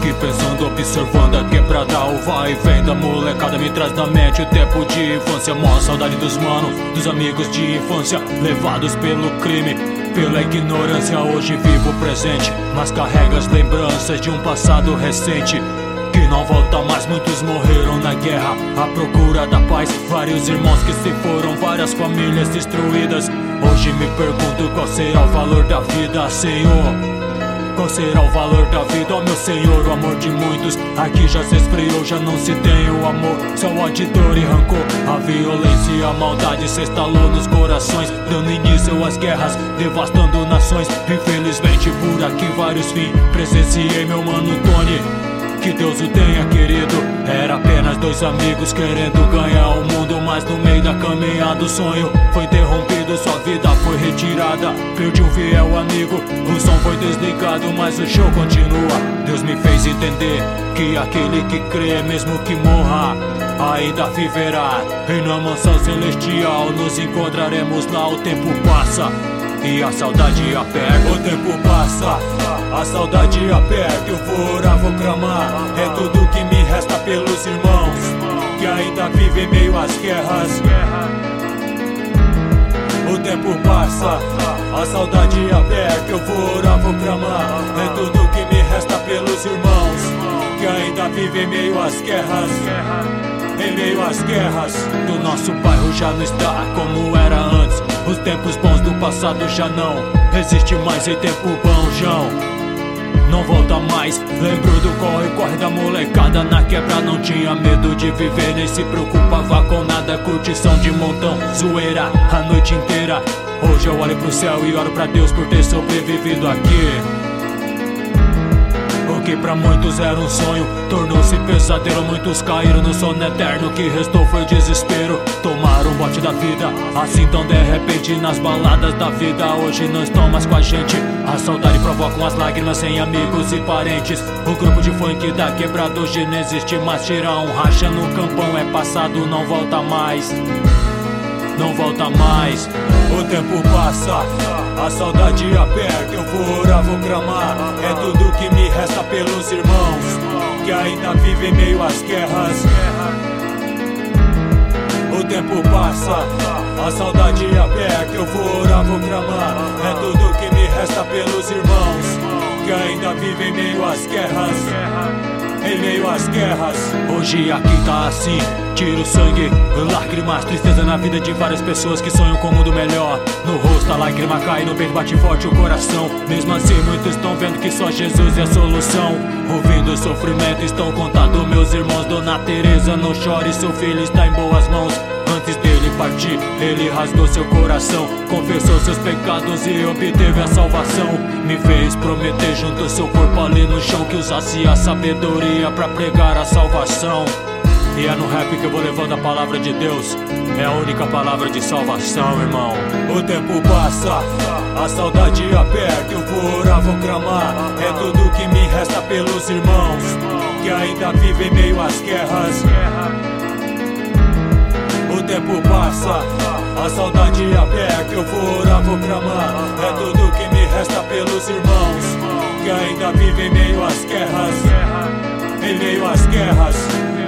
Aqui pensando, observando a quebrada, o vai e vem da molecada me traz na mente o tempo de infância. Mó saudade dos manos, dos amigos de infância, levados pelo crime, pela ignorância. Hoje vivo o presente, mas carrega as lembranças de um passado recente que não volta mais. Muitos morreram na guerra à procura da paz, vários irmãos que se foram, várias famílias destruídas. Hoje me pergunto qual será o valor da vida, Senhor. Qual será o valor da vida, ó meu Senhor? O amor de muitos aqui já se esfriou, já não se tem o amor, só ódio, dor e rancor. A violência e a maldade se instalou nos corações, dando início às guerras, devastando nações. Infelizmente por aqui vários fins presenciei, meu mano Tony, que Deus o tenha querido. Era apenas dois amigos querendo ganhar o mundo, mas no meio da caminhada o sonho foi interrompido, sua vida foi retirada. Perdi um fiel amigo, o som foi desligado, mas o show continua. Deus me fez entender que aquele que crê, mesmo que morra, ainda viverá. E na mansão celestial nos encontraremos lá. O tempo passa e a saudade aperta. O tempo passa, a saudade aperta. Eu vou orar, vou clamar, é tudo que me resta pelos irmãos que ainda vivem meio às guerras. O tempo passa, a saudade aperta. Eu vou orar, vou clamar, é tudo que me resta pelos irmãos que ainda vivem meio às guerras. Em meio às guerras do nosso bairro já não está como era antes. Os tempos bons do passado já não existe mais. Em tempo bom, João, não volta mais. Lembro do corre-corre da molecada na quebra. Não tinha medo de viver, nem se preocupava com nada. Curtição de montão, zoeira a noite inteira. Hoje eu olho pro céu e oro pra Deus por ter sobrevivido aqui. O que pra muitos era um sonho tornou-se pesadelo. Muitos caíram no sono eterno, o que restou foi desespero. Tomaram um bote da vida, assim tão de repente. Nas baladas da vida hoje não estão mais com a gente. A saudade provoca as lágrimas sem amigos e parentes. O grupo de funk da quebrada hoje não existe mais. Tirar um racha no campão é passado, não volta mais. Não volta mais. O tempo passa, a saudade aperta. Eu vou orar, vou clamar, é tudo que me resta pelos irmãos que ainda vivem meio às guerras. O tempo passa, a saudade aperta. Eu vou orar, vou clamar, é tudo que me resta pelos irmãos que ainda vivem meio às guerras. Em meio às guerras, hoje aqui tá assim. Tiro sangue, lágrimas, tristeza na vida de várias pessoas que sonham com um mundo melhor. No rosto a lágrima cai, no peito bate forte o coração. Mesmo assim muitos estão vendo que só Jesus é a solução. Ouvindo o sofrimento estão contando meus irmãos. Dona Teresa, não chore, seu filho está em boas mãos. Antes dele partir, ele rasgou seu coração, confessou seus pecados e obteve a salvação. Me fez prometer junto ao seu corpo ali no chão que usasse a sabedoria pra pregar a salvação. E é no rap que eu vou levando a palavra de Deus, é a única palavra de salvação, irmão. O tempo passa, a saudade aperta. Eu vou orar, vou clamar, é tudo que me resta pelos irmãos que ainda vivem meio às guerras. O tempo passa, a saudade aperta. Eu vou orar, vou clamar, é tudo que me resta pelos irmãos que ainda vivem meio às guerras. Em meio às guerras.